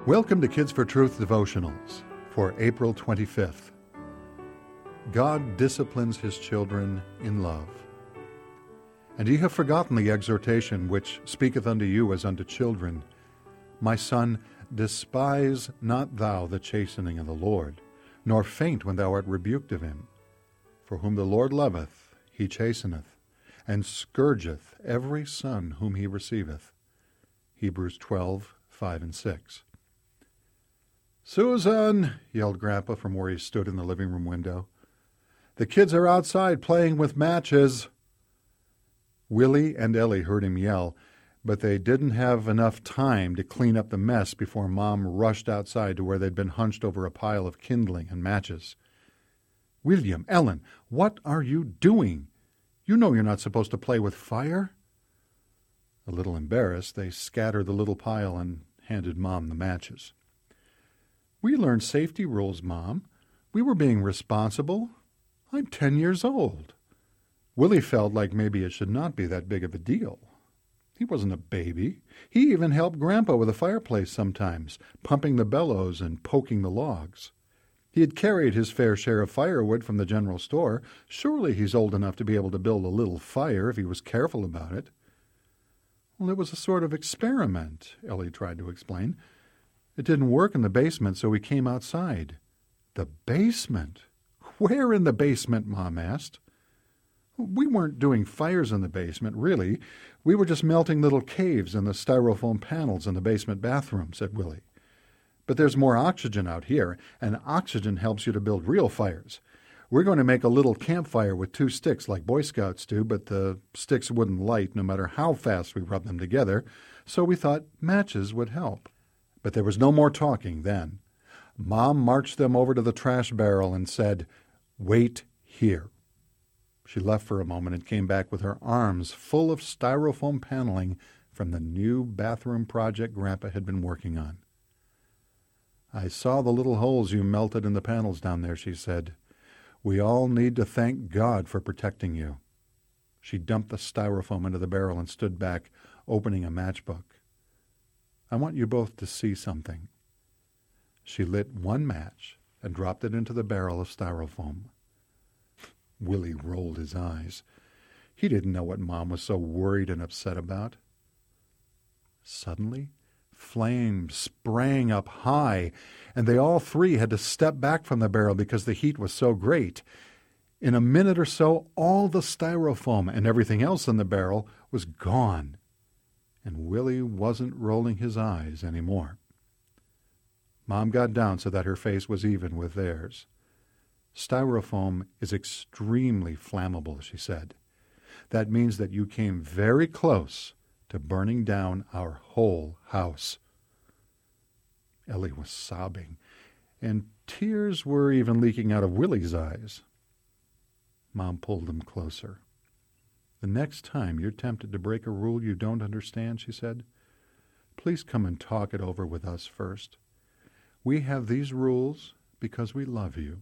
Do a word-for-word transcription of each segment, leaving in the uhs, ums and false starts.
Welcome to Kids for Truth devotionals for April twenty-fifth. God disciplines his children in love. And ye have forgotten the exhortation which speaketh unto you as unto children. My son, despise not thou the chastening of the Lord, nor faint when thou art rebuked of him. For whom the Lord loveth, he chasteneth, and scourgeth every son whom he receiveth. Hebrews twelve, five and six. "Susan!" yelled Grandpa from where he stood in the living room window. "The kids are outside playing with matches." Willie and Ellie heard him yell, but they didn't have enough time to clean up the mess before Mom rushed outside to where they'd been hunched over a pile of kindling and matches. "William, Ellen, what are you doing? You know you're not supposed to play with fire." A little embarrassed, they scattered the little pile and handed Mom the matches. "We learned safety rules, Mom. We were being responsible. I'm ten years old." Willie felt like maybe it should not be that big of a deal. He wasn't a baby. He even helped Grandpa with the fireplace sometimes, pumping the bellows and poking the logs. He had carried his fair share of firewood from the general store. Surely he's old enough to be able to build a little fire if he was careful about it. Well, it was a sort of experiment, Ellie tried to explain. It didn't work in the basement, so we came outside. The basement? Where in the basement, Mom asked. "We weren't doing fires in the basement, really. We were just melting little caves in the styrofoam panels in the basement bathroom," said Willie. "But there's more oxygen out here, and oxygen helps you to build real fires. We're going to make a little campfire with two sticks like Boy Scouts do, but the sticks wouldn't light no matter how fast we rubbed them together, so we thought matches would help." But there was no more talking then. Mom marched them over to the trash barrel and said, "Wait here." She left for a moment and came back with her arms full of styrofoam paneling from the new bathroom project Grandpa had been working on. "I saw the little holes you melted in the panels down there," she said. "We all need to thank God for protecting you." She dumped the styrofoam into the barrel and stood back, opening a matchbook. "I want you both to see something." She lit one match and dropped it into the barrel of styrofoam. Willie rolled his eyes. He didn't know what Mom was so worried and upset about. Suddenly, flames sprang up high, and they all three had to step back from the barrel because the heat was so great. In a minute or so, all the styrofoam and everything else in the barrel was gone, and Willie wasn't rolling his eyes anymore. Mom got down so that her face was even with theirs. "Styrofoam is extremely flammable," she said. "That means that you came very close to burning down our whole house." Ellie was sobbing, and tears were even leaking out of Willie's eyes. Mom pulled them closer. "The next time you're tempted to break a rule you don't understand," she said, "please come and talk it over with us first. We have these rules because we love you."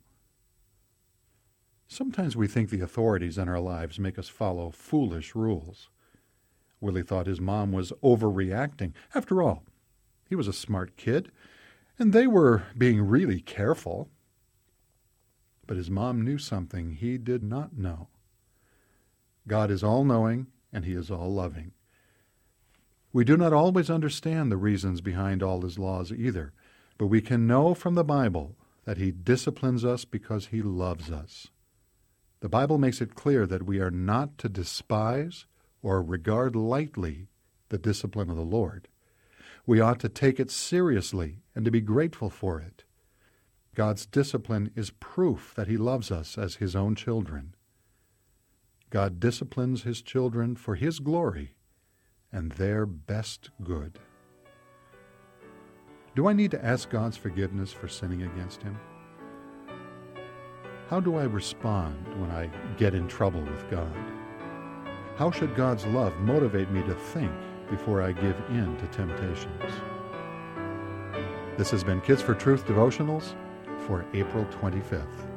Sometimes we think the authorities in our lives make us follow foolish rules. Willie thought his mom was overreacting. After all, he was a smart kid, and they were being really careful. But his mom knew something he did not know. God is all-knowing, and he is all-loving. We do not always understand the reasons behind all his laws either, but we can know from the Bible that he disciplines us because he loves us. The Bible makes it clear that we are not to despise or regard lightly the discipline of the Lord. We ought to take it seriously and to be grateful for it. God's discipline is proof that he loves us as his own children. God disciplines his children for his glory and their best good. Do I need to ask God's forgiveness for sinning against him? How do I respond when I get in trouble with God? How should God's love motivate me to think before I give in to temptations? This has been Kids for Truth Devotionals for April twenty-fifth.